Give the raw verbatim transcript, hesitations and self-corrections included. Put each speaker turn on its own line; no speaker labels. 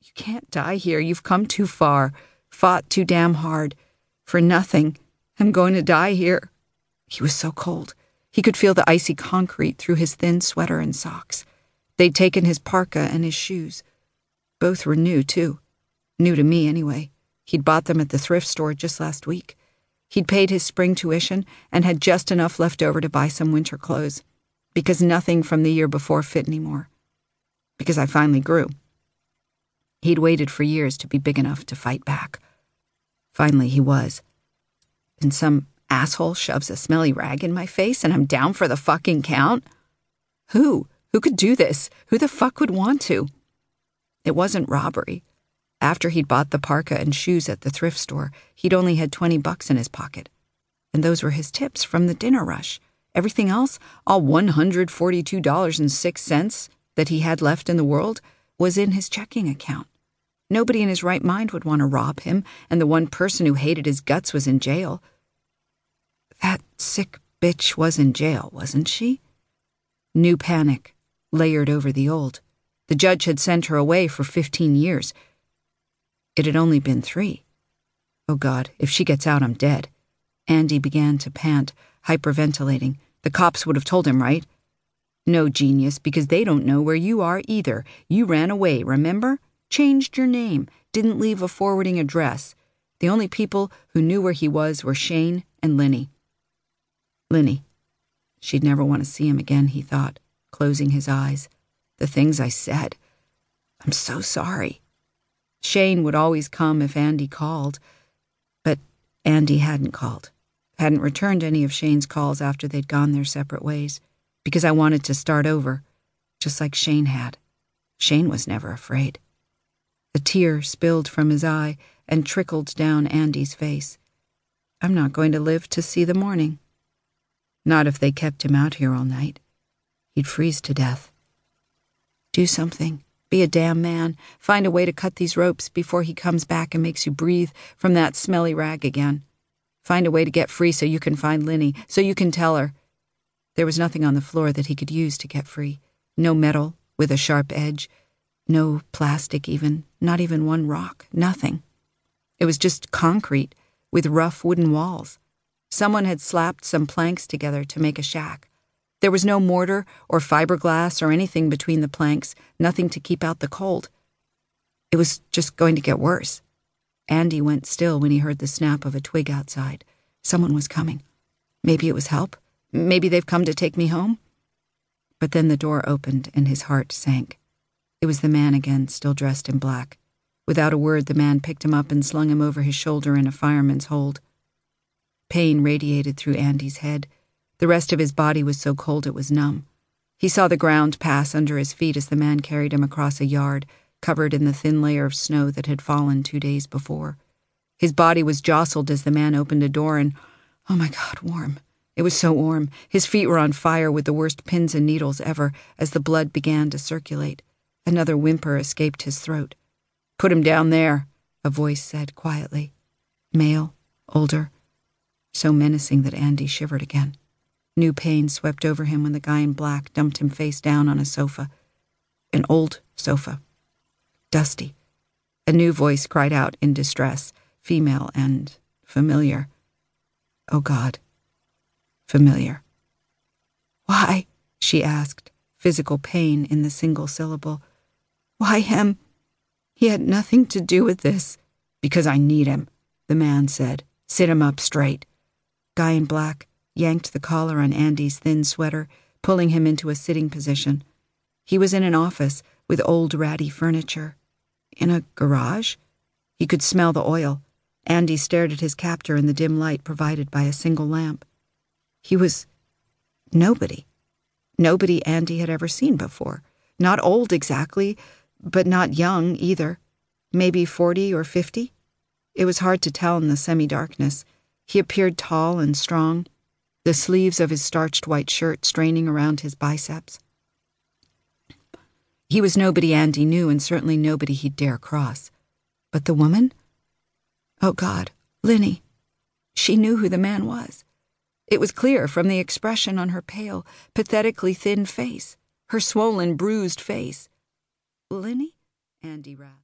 You can't die here. You've come too far, fought too damn hard. For nothing. I'm going to die here. He was so cold. He could feel the icy concrete through his thin sweater and socks. They'd taken his parka and his shoes. Both were new, too. New to me, anyway. He'd bought them at the thrift store just last week. He'd paid his spring tuition and had just enough left over to buy some winter clothes, because nothing from the year before fit anymore. Because I finally grew. He'd waited for years to be big enough to fight back. Finally, he was. And some asshole shoves a smelly rag in my face and I'm down for the fucking count? Who? Who could do this? Who the fuck would want to? It wasn't robbery. After he'd bought the parka and shoes at the thrift store, he'd only had twenty bucks in his pocket. And those were his tips from the dinner rush. Everything else, all one hundred forty-two dollars and six cents that he had left in the world, was in his checking account. Nobody in his right mind would want to rob him, and the one person who hated his guts was in jail. That sick bitch was in jail, wasn't she? New panic, layered over the old. The judge had sent her away for fifteen years. It had only been three. Oh God, if she gets out, I'm dead. Andy began to pant, hyperventilating. The cops would have told him, right? No, genius, because they don't know where you are either. You ran away, remember? Changed your name, didn't leave a forwarding address. The only people who knew where he was were Shane and Linny. Linny. She'd never want to see him again, he thought, closing his eyes. The things I said. I'm so sorry. Shane would always come if Andy called, but Andy hadn't called, hadn't returned any of Shane's calls after they'd gone their separate ways, because I wanted to start over, just like Shane had. Shane was never afraid. A tear spilled from his eye and trickled down Andy's face. I'm not going to live to see the morning. Not if they kept him out here all night. He'd freeze to death. Do something. Be a damn man. Find a way to cut these ropes before he comes back and makes you breathe from that smelly rag again. Find a way to get free so you can find Linny, so you can tell her. There was nothing on the floor that he could use to get free. No metal with a sharp edge. No plastic even. Not even one rock. Nothing. It was just concrete with rough wooden walls. Someone had slapped some planks together to make a shack. There was no mortar or fiberglass or anything between the planks, nothing to keep out the cold. It was just going to get worse. Andy went still when he heard the snap of a twig outside. Someone was coming. Maybe it was help. Maybe they've come to take me home. But then the door opened and his heart sank. It was the man again, still dressed in black. Without a word, the man picked him up and slung him over his shoulder in a fireman's hold. Pain radiated through Andy's head. The rest of his body was so cold it was numb. He saw the ground pass under his feet as the man carried him across a yard, covered in the thin layer of snow that had fallen two days before. His body was jostled as the man opened a door and, oh my God, warm. It was so warm. His feet were on fire with the worst pins and needles ever as the blood began to circulate. Another whimper escaped his throat. Put him down there, a voice said quietly. Male, older, so menacing that Andy shivered again. New pain swept over him when the guy in black dumped him face down on a sofa. An old sofa. Dusty. A new voice cried out in distress, female and familiar. Oh God. Familiar. Why? She asked, physical pain in the single syllable. Why him? He had nothing to do with this. Because I need him, the man said. Sit him up straight. Guy in black yanked the collar on Andy's thin sweater, pulling him into a sitting position. He was in an office with old ratty furniture. In a garage? He could smell the oil. Andy stared at his captor in the dim light provided by a single lamp. He was nobody. Nobody Andy had ever seen before. Not old exactly, but not young either. Maybe forty or fifty? It was hard to tell in the semi-darkness. He appeared tall and strong, the sleeves of his starched white shirt straining around his biceps. He was nobody Andy knew, and certainly nobody he'd dare cross. But the woman? Oh God, Linny. She knew who the man was. It was clear from the expression on her pale, pathetically thin face, her swollen, bruised face. Linny? Andy rasped.